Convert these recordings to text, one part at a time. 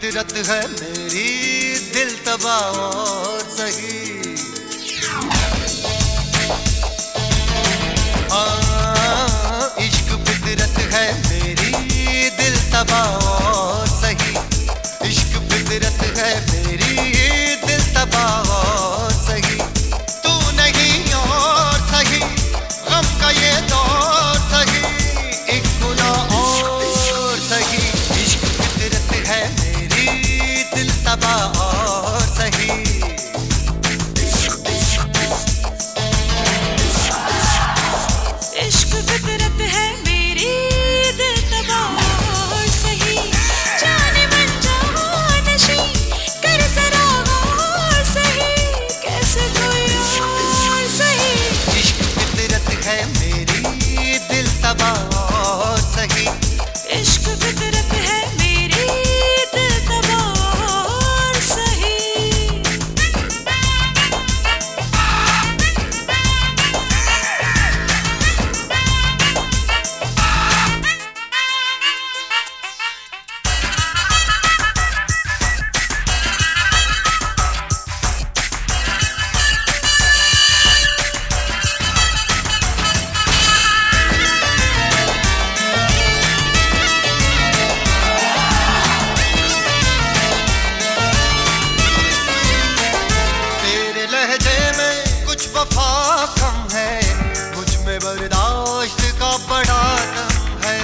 फितरत है मेरी, दिल तबाह और सही। इश्क फितरत है मेरी, दिल तबाह और सही। इश्क फितरत है मेरी, दिल तबाह और सही। तू नहीं और सही, गम का ये दौर सही, एक गुनाह और सही। इश्क फितरत है मेरी, दिल तबाह और सही। इश्क फितरत है मेरी, दिल तबाह और सही। जाने मन जानशी कर जरा गौर सही, कैसे कोई और सही। इश्क फितरत है मेरी, दिल तबाह और सही। इश्क फितरत है मेरी, दिल तबाह और सही। कुछ वफा कम है, मुझ में बर्दाश्त का बड़ा दम है।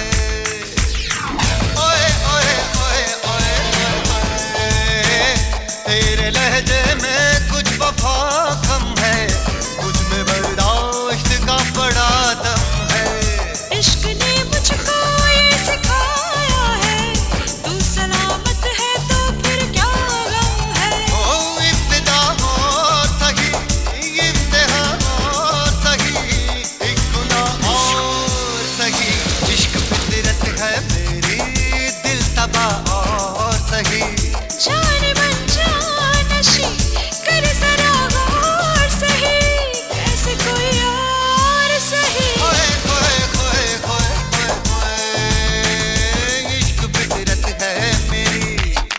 ओए ओए ओए ओए ओए, तेरे लहजे में कुछ वफा कम है, मुझ में बर्दाश्त का बड़ा दम है। इश्क ने मुझको ये सिखाया है, तू सलामत है तो फिर क्या गम है। ओ इब्तिदा और सही, इम्तिहा और सही, एक गुनाह और सही। इश्क फितरत है मेरी, दिल तबाह और सही। जाने मन जानशी कर जरा गौर सही, कैसे कोई और सही। ओए ओए ओए ओए ओए, इश्क फितरत है मेरी।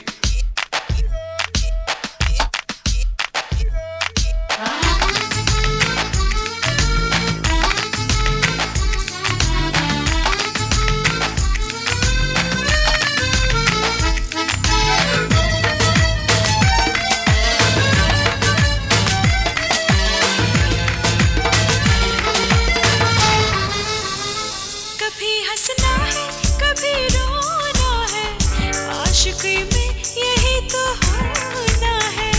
कभी हंसना है कभी रोना है, आशिकी में यही तो होना है।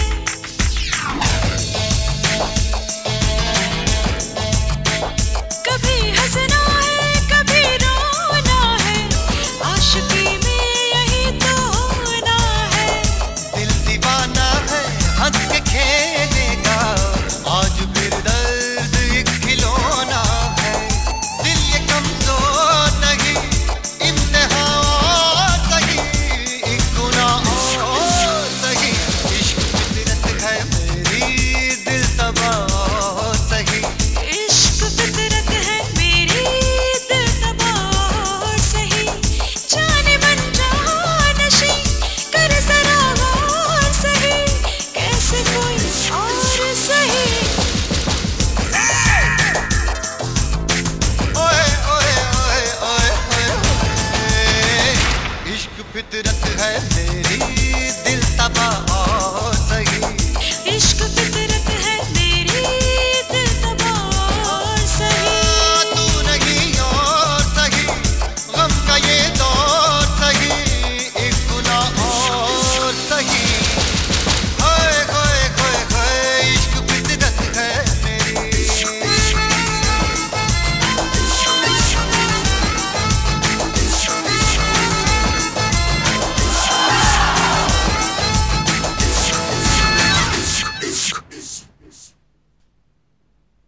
कभी हंसना है कभी रोना है, आशिकी में यही तो होना है। दिल दीवाना है हंस के खेलेगा, आज फिर दर्द एक खिलौना है। दिल ये कमजोर नहीं, इम्तिहा और सही, एक गुनाह और सही। इश्क फितरत है मेरी, दिल तबाह और सही। इश्क फितरत है मेरी, दिल तबाह और सही। जाने मन जानशी कर जरा गौर सही, कैसे कोई और सही। ओए ओए ओए ओए ओए, इश्क फितरत है मेरी।